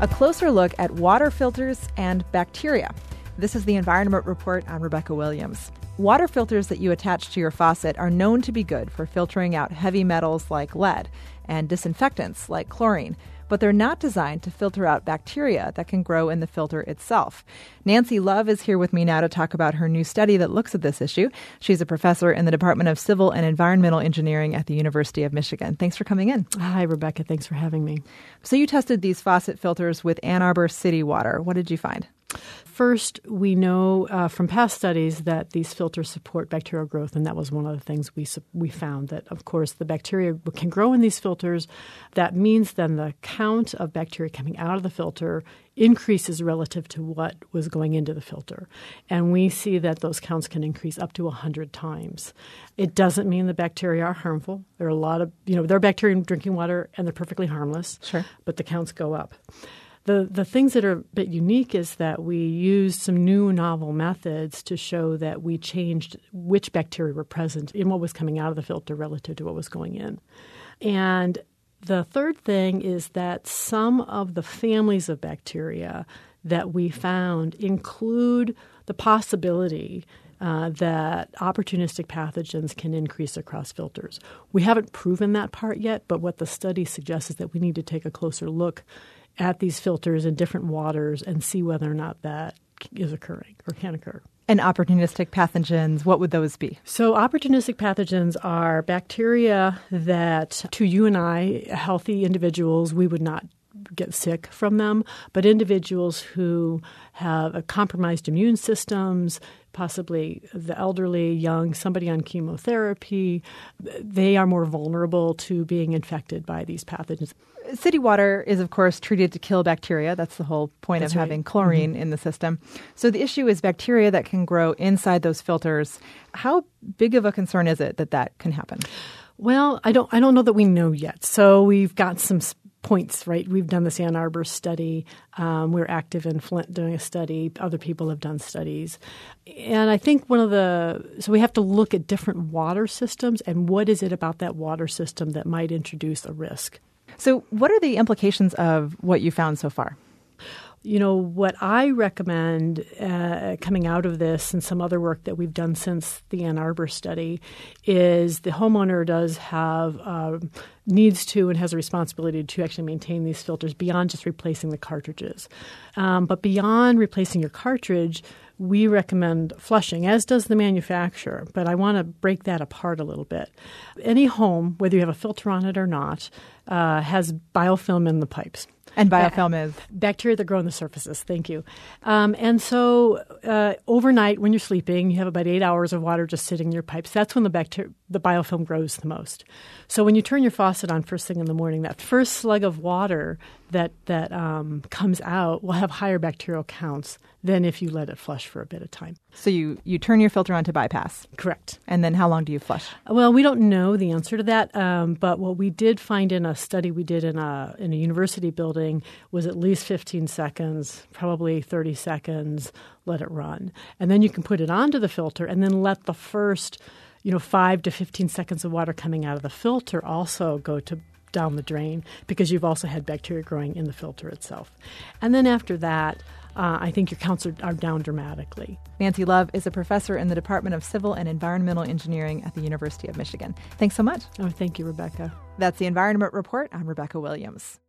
A closer look at water filters and bacteria. This is the Environment Report. I'm Rebecca Williams. Water filters that you attach to your faucet are known to be good for filtering out heavy metals like lead and disinfectants like chlorine, but they're not designed to filter out bacteria that can grow in the filter itself. Nancy Love is here with me now to talk about her new study that looks at this issue. She's a professor in the Department of Civil and Environmental Engineering at the University of Michigan. Thanks for coming in. Hi, Rebecca. Thanks for having me. So you tested these faucet filters with Ann Arbor City Water. What did you find? First, we know from past studies that these filters support bacterial growth, and that was one of the things we found, that, of course, the bacteria can grow in these filters. That means then the count of bacteria coming out of the filter increases relative to what was going into the filter. And we see that those counts can increase up to 100 times. It doesn't mean the bacteria are harmful. There are a lot of, there are bacteria in drinking water, and they're perfectly harmless. Sure. But the counts go up. The things that are a bit unique is that we used some new novel methods to show that we changed which bacteria were present in what was coming out of the filter relative to what was going in. And the third thing is that some of the families of bacteria that we found include the possibility that opportunistic pathogens can increase across filters. We haven't proven that part yet, but what the study suggests is that we need to take a closer look at these filters in different waters and see whether or not that is occurring or can occur. And opportunistic pathogens, what would those be? So opportunistic pathogens are bacteria that, to you and I, healthy individuals, we would not get sick from them, but individuals who have compromised immune systems, possibly the elderly, young, somebody on chemotherapy, they are more vulnerable to being infected by these pathogens. City water is, of course, treated to kill bacteria. That's the whole point of having chlorine in the system. So the issue is bacteria that can grow inside those filters. How big of a concern is it that can happen? Well, I don't know that we know yet. So we've got some points, right? We've done this Ann Arbor study. We're active in Flint doing a study. Other people have done studies. And I think so we have to look at different water systems and what is it about that water system that might introduce a risk. So what are the implications of what you found so far? What I recommend coming out of this and some other work that we've done since the Ann Arbor study is the homeowner does have needs to and has a responsibility to actually maintain these filters beyond just replacing the cartridges. But beyond replacing your cartridge, we recommend flushing, as does the manufacturer. But I want to break that apart a little bit. Any home, whether you have a filter on it or not, has biofilm in the pipes. And biofilm is? Bacteria that grow on the surfaces. Thank you. And so overnight when you're sleeping, you have about 8 hours of water just sitting in your pipes. That's when the biofilm grows the most. So when you turn your faucet on first thing in the morning, that first slug of water that comes out will have higher bacterial counts than if you let it flush for a bit of time. So you turn your filter on to bypass? Correct. And then how long do you flush? Well, we don't know the answer to that, but what we did find in a study we did in a university building was at least 15 seconds, probably 30 seconds, let it run. And then you can put it onto the filter and then let the first 5 to 15 seconds of water coming out of the filter also go down the drain because you've also had bacteria growing in the filter itself. And then after that, I think your counts are down dramatically. Nancy Love is a professor in the Department of Civil and Environmental Engineering at the University of Michigan. Thanks so much. Oh, thank you, Rebecca. That's the Environment Report. I'm Rebecca Williams.